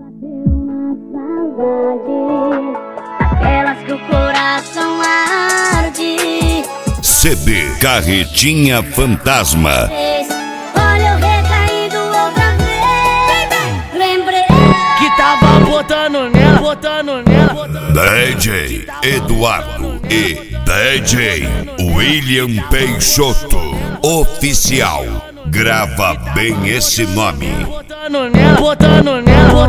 Aquelas que o coração arde. CD Carretinha Fantasma. Olha eu recaindo outra vez. Lembrei que tava botando nela. DJ Eduardo e DJ William Peixoto Oficial. Grava bem esse nome. Botando nela.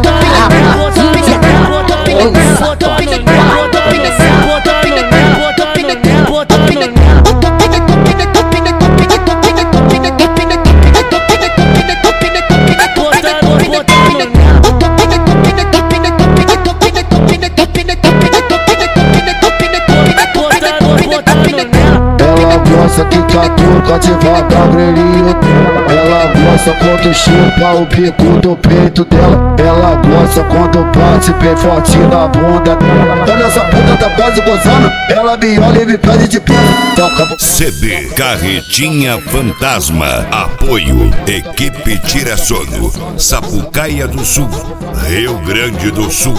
Ela gosta que catuca devagar, grelhinho. Ela gosta quando chupa o bico do peito dela. Ela gosta quando bate bem forte na bunda. Olha essa puta tá quase gozando. Ela me olha e me pede de pé. CD Carretinha Fantasma. Apoio Equipe Tira Sono, Sapucaia do Sul, Rio Grande do Sul.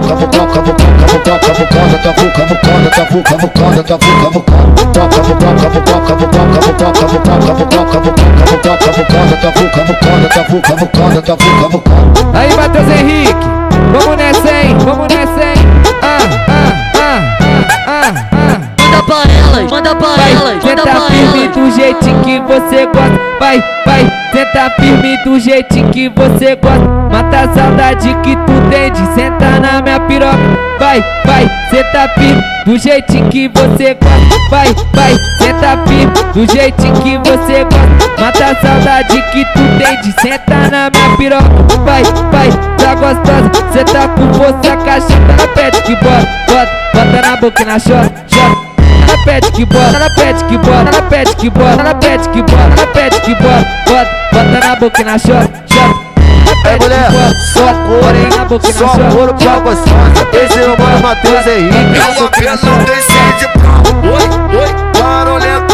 Aí, Matheus Henrique, vamos nessa, hein? Manda pra elas. Senta firme do jeitinho que você gosta. Vai, senta firme do jeitinho que você gosta. Mata a saudade que tu tem de sentar na minha piroca. Vai, senta firme do jeitinho que você gosta. Vai, senta firme do jeitinho que você gosta. Mata a saudade que tu tem de sentar na minha piroca. Vai, tá gostosa, cê tá com força, caixa, ela pede que bota na boca e na chota. Ela pede que bota, ela pede que bota, ela pede que bota, ela pede que bota, ela pede que bota na boca e na chota. É mulher, só couro pra gostosa. Esse é o mano Matheus Henrique. Ela decide pra oi, barulhento.